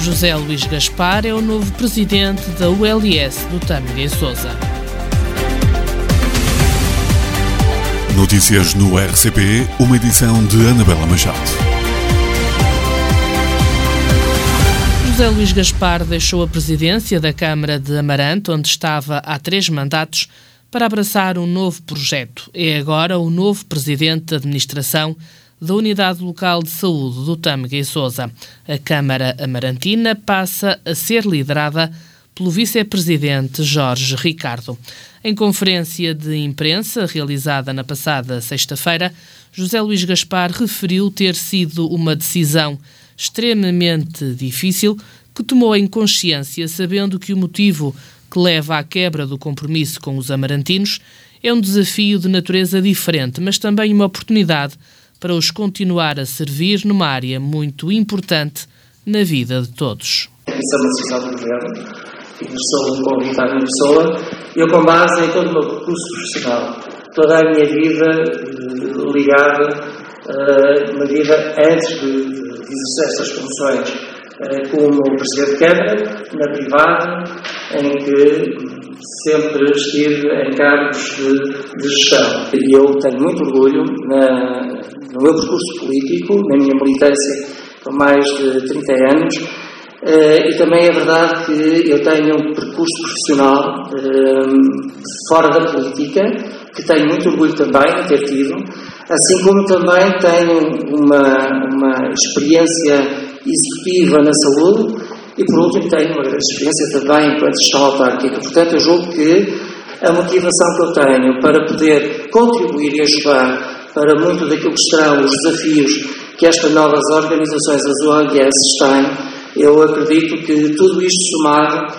José Luís Gaspar é o novo presidente da ULS do Tâmega e Sousa. Notícias no RCP, uma edição de Anabela Machado. José Luís Gaspar deixou a presidência da Câmara de Amarante, onde estava há 3 mandatos, para abraçar um novo projeto. É agora o novo presidente de administração da Unidade Local de Saúde do Tâmega e Sousa. A Câmara Amarantina passa a ser liderada pelo vice-presidente Jorge Ricardo. Em conferência de imprensa realizada na passada sexta-feira, José Luís Gaspar referiu ter sido uma decisão extremamente difícil que tomou em consciência, sabendo que o motivo que leva à quebra do compromisso com os amarantinos é um desafio de natureza diferente, mas também uma oportunidade para os continuar a servir numa área muito importante na vida de todos. Isso é uma decisão do Governo e sou um convidado em pessoa. Eu, com base em todo o meu percurso profissional, toda a minha vida ligada, uma vida antes de exercer estas funções, como Presidente de Câmara, na privada, em que sempre estive em cargos de gestão. E eu tenho muito orgulho no meu percurso político, na minha militância com mais de 30 anos, e também é verdade que eu tenho um percurso profissional fora da política, que tenho muito orgulho também de ter tido, assim como também tenho uma experiência executiva na saúde e, por último, tenho uma grande experiência também enquanto gestão autárquica. Portanto, eu julgo que a motivação que eu tenho para poder contribuir e ajudar para muito daquilo que serão os desafios que estas novas organizações, as ONGs, têm, eu acredito que tudo isto somado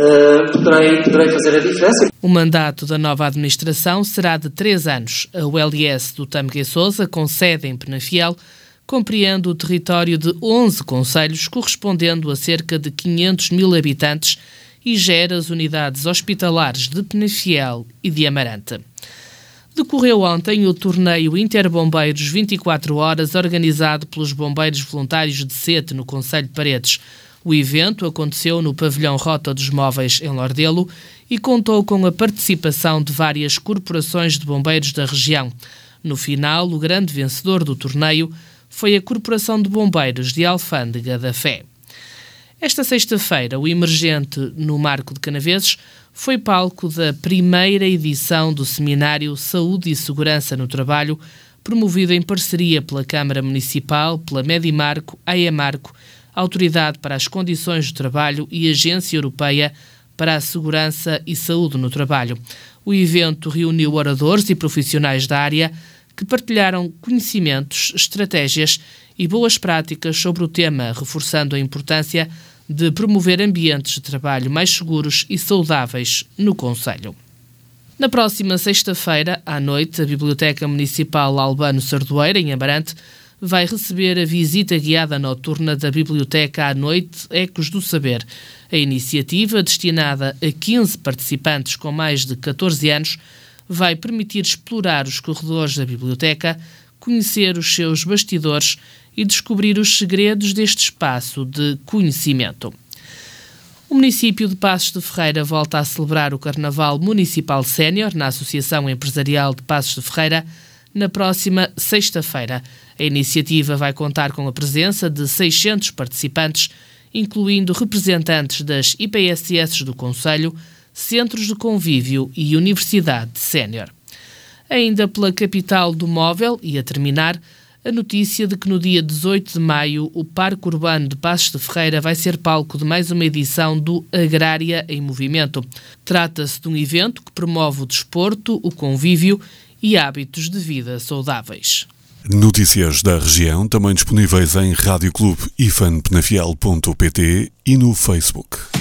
poderei fazer a diferença. O mandato da nova administração será de 3 anos. A ULS do Tâmega e Sousa, com sede em Penafiel, compreende o território de 11 concelhos, correspondendo a cerca de 500 mil habitantes, e gera as unidades hospitalares de Penafiel e de Amarante. Decorreu ontem o torneio Interbombeiros 24 horas, organizado pelos Bombeiros Voluntários de Sete, no concelho de Paredes. O evento aconteceu no pavilhão Rota dos Móveis, em Lordelo, e contou com a participação de várias corporações de bombeiros da região. No final, o grande vencedor do torneio foi a Corporação de Bombeiros de Alfândega da Fé. Esta sexta-feira, o Emergente no Marco de Canaveses foi palco da primeira edição do Seminário Saúde e Segurança no Trabalho, promovido em parceria pela Câmara Municipal, pela Medimarco, a EMarco, Autoridade para as Condições do Trabalho e Agência Europeia para a Segurança e Saúde no Trabalho. O evento reuniu oradores e profissionais da área que partilharam conhecimentos, estratégias e boas práticas sobre o tema, reforçando a importância de promover ambientes de trabalho mais seguros e saudáveis no concelho. Na próxima sexta-feira, à noite, a Biblioteca Municipal Albano Sardoeira, em Amarante, vai receber a visita guiada noturna da Biblioteca à Noite Ecos do Saber. A iniciativa, destinada a 15 participantes com mais de 14 anos, vai permitir explorar os corredores da biblioteca, conhecer os seus bastidores e descobrir os segredos deste espaço de conhecimento. O município de Passos de Ferreira volta a celebrar o Carnaval Municipal Sénior na Associação Empresarial de Passos de Ferreira na próxima sexta-feira. A iniciativa vai contar com a presença de 600 participantes, incluindo representantes das IPSS do concelho, centros de convívio e Universidade Sénior. Ainda pela capital do móvel, e a terminar, a notícia de que no dia 18 de maio o Parque Urbano de Passos de Ferreira vai ser palco de mais uma edição do Agrária em Movimento. Trata-se de um evento que promove o desporto, o convívio e hábitos de vida saudáveis. Notícias da região também disponíveis em radioclube-penafiel.pt e no Facebook.